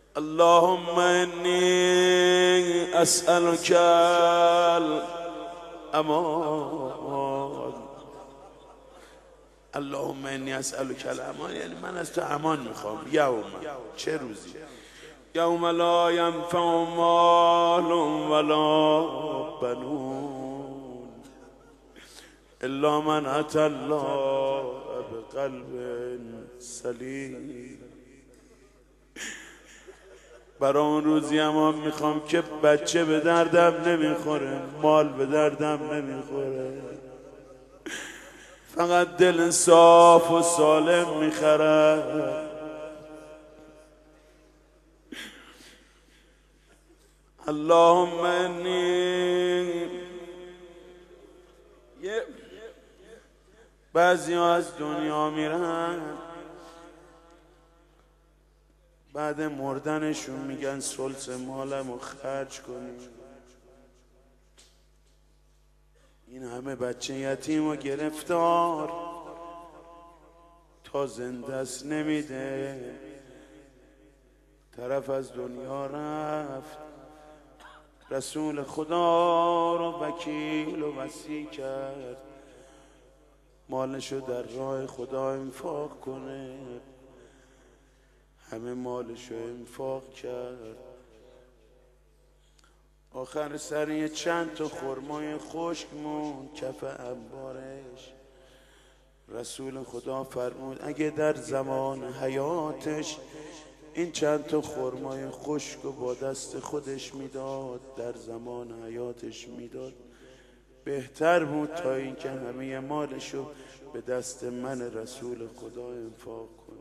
اللهم إني أسألك الأمان. اللهم إني أسألك الأمان یعنی من از تو امان میخوام. یوم، چه روزی؟ یوم لا ینفع مال ولا بنون الا من أتى الله بقلب سلیم. برای اون روزی امان میخوام که بچه به دردم نمیخوره، مال به دردم نمیخوره، فقط دل صاف و سالم میخرد. اللهم انی بعضی ها از دنیا میرن، بعد مردنشون میگن ثلث مالمو خرج کنی. این همه بچه یتیم و گرفتار تا زنده است نمیده. طرف از دنیا رفت، رسول خدا رو وکیل و وصی کرد مالشو در راه خدا انفاق کنه. همه مالشو انفاق کرد، آخر سر چند تا خرمای خشک موند کف انبارش. رسول خدا فرمود اگه در زمان حیاتش این چند تا خرمای خشک رو با دست خودش میداد، در زمان حیاتش میداد، بهتر بود تا اینکه همه مالشو به دست من رسول خدا انفاق کنه.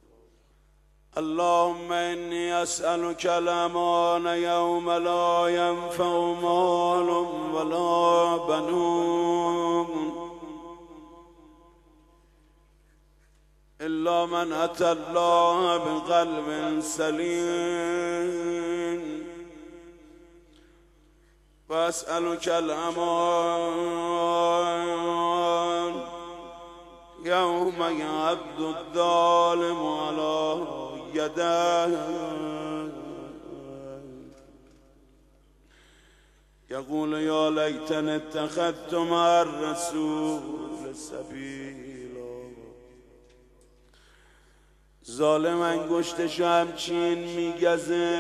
اللهم إني أسألك الأمان يوم لا ينفع مال ولا بنون إلا من أتى الله بقلب سليم. وأسألك الأمان يوم يعض الظالم على يداه يقول يا ليتني اتخذت مع الرسول سبيلا. ظالم انگشتش همچین میگزه،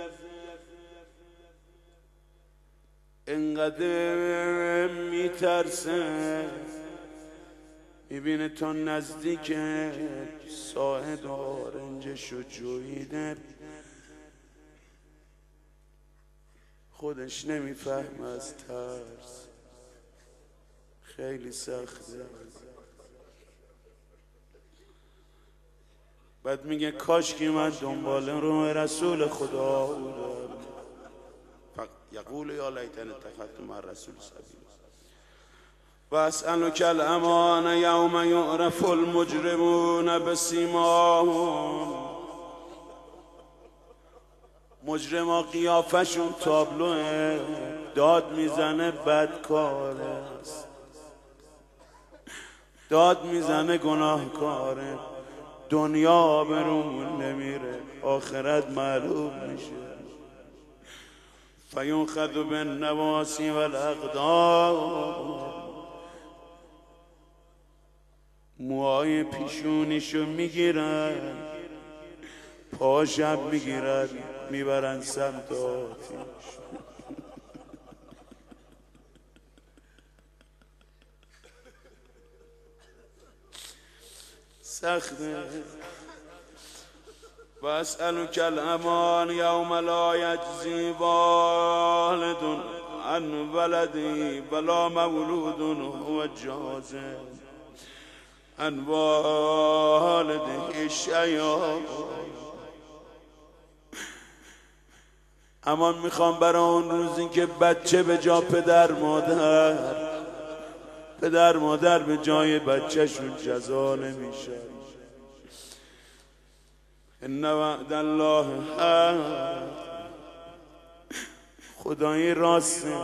انقدر میترسه، میبینه تا نزدیک ساعد آرنجشو جویده، خودش نمیفهمه از ترس. خیلی سخته. بعد میگه کاش که من دنبال رو رسول خدا بودم. یقول یا لیتنی اتخذت مع الرسول سبیلا. واسألك الأمان يوم يعرف المجرمون بسیماهم. مجرما قیافشون تابلوه، داد میزنه بدکاره است، داد میزنه گناهکاره. دنیا آبرومون نمیره، آخرت معلوم میشه. فیونخذ بالنواصی والاقدام. موهای پیشونیشو میگیرن، پاشم میگیرن میبرن سمت آتیش. سخته. واسألك الأمان يوم لا يجزي والد عن ولده ولا مولود هو جاز عن والده شيئا. امان میخوام برای اون روزی که بچه به جا پدر مادر به جای بچهشون جزا نمیشه. ان وعد الله حق. خدایی راسته.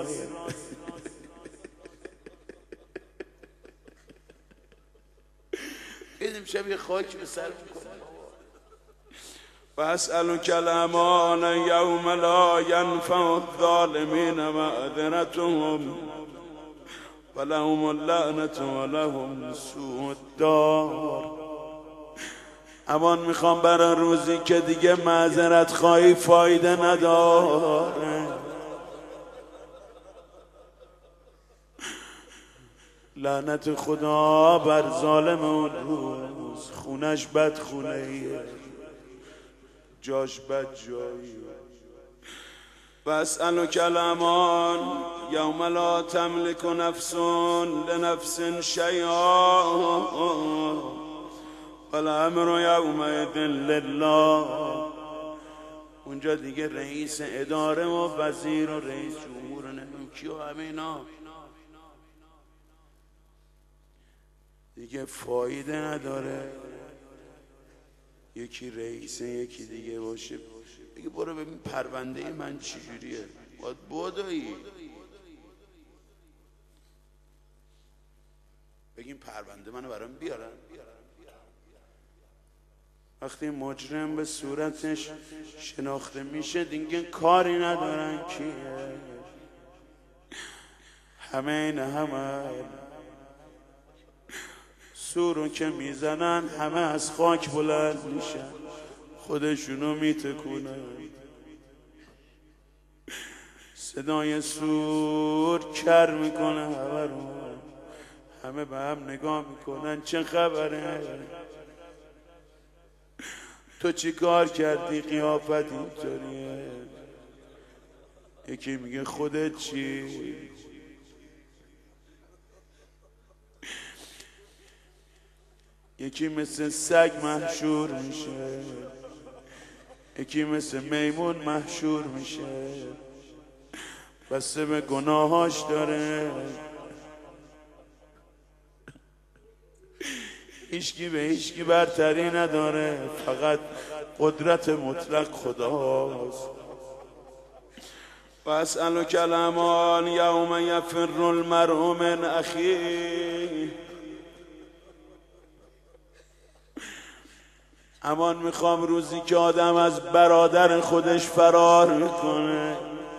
بیدیم شب یه خاک به سر میکنه. و اسألک الامان یوم لا ینفع الظالمین معذرتهم ولهم اللعنة ولهم سوء الدار. امان میخوام برای روزی که دیگه معذرت خواهی فایده نداره. لعنت خدا بر ظالم اون روز، خونش بد خونه‌ایه، جاش بد جاییه. و اسألک الامان یوم لا تملک نفس لنفس شیئا والامر یومئذ لله. اونجا دیگه رئیس اداره و وزیر و رئیس جمهور و نمیدونم کی و همه اینا دیگه فایده نداره. یکی رئیسه یکی دیگه باشه بگی برو ببین پرونده من چجوریه، باید بودایی بگیم پرونده منو برام بیارن. وقتی مجرم به صورتش شناخته میشه دیگه کاری ندارن کیه. همه این همه سورو که میزنن همه از خاک بلند میشن، خودشونو میتکونن. صدای سور کر میکنه همه رو، همه به هم نگاه میکنن چه خبره، تو چی کار کردی قیافت اینطوریه. یکی میگه خودت چی؟ یکی مثل سگ محشور میشه، یکی مثل میمون محشور میشه، بسته به گناهاش داره. هیچکی به هیچکی برتری نداره، فقط قدرت مطلق خداست. و اسألک الامان یوم یفر المرء من اخیه. امان میخوام روزی که آدم از برادر خودش فرار میکنه.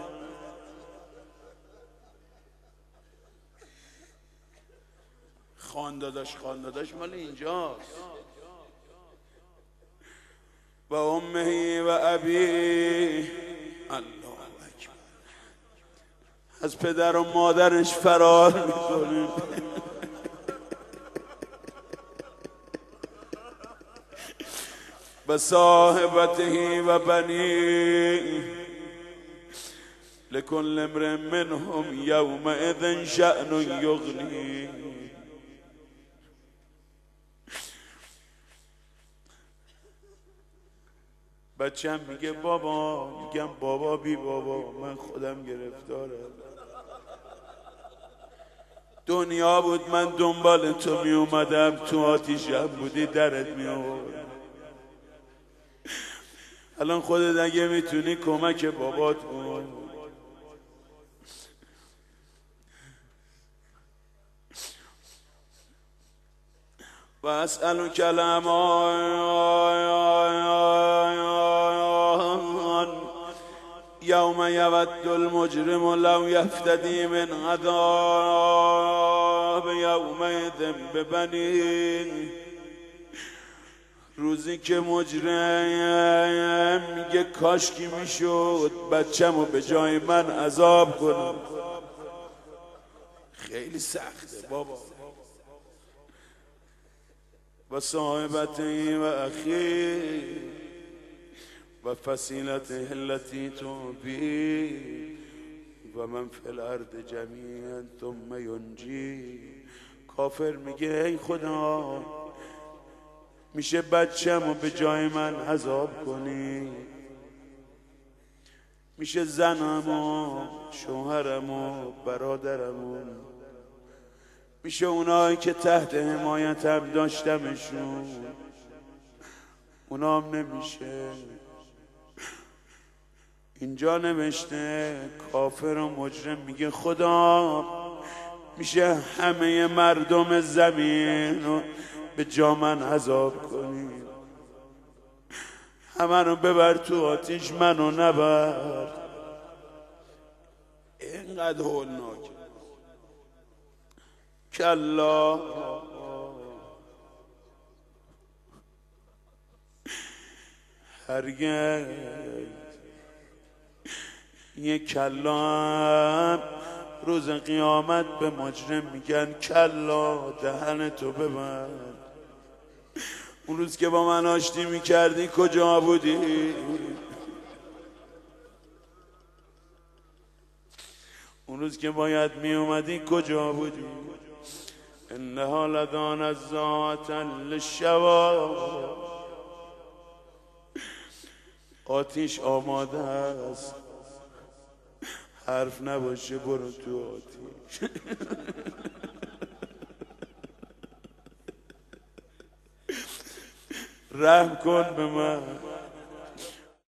خانداداش مال اینجاست. و امه و ابی، الله اکبر، از پدر و مادرش فرار میکنه. و صاحبته و بنی لكل امرئ منهم یومئذ شأن یغنی. بچه‌م میگه بابا، میگم بابا بی بابا من خودم گرفتارم. دنیا بود من دنبال تو می اومدم، تو آتیشم بودی درت می آورد. الان خودت اگه میتونی کمک بابات کن. و اسألک الامان یوم یود المجرم لو یفتدی من عذاب یومئذ ببنیه. روزی که مجرم میگه کاشکی میشد بچه‌مو به جای من عذاب کنم. خیلی سخته بابا. و صاحبته و اخی و فصیلته التي تؤوی و من فی الارض جمیعا ثم ینجی. کافر میگه ای خدا میشه بچه‌مو به جای من عذاب کنی، میشه زنمو، شوهرمو، برادرمو، میشه اونایی که تحت حمایتم داشتمشون، اونام نمیشه. اینجا نوشته کافر و مجرم میگه خدا میشه همه مردم زمین رو به جا من عذاب کنی، همه رو ببر تو آتیش، منو نبر. اینقدر هولناک. کلا هرگز یک کلا هم روز قیامت به مجرم میگن کلا دهنتو ببند. اون روز که با من آشتی میکردی کجا بودی؟ اون روز که باید میومدی کجا بودی؟ انها لدان ذات للشوا. آتیش آماده است، حرف نباشه برو تو آتیش. رحم کن به من.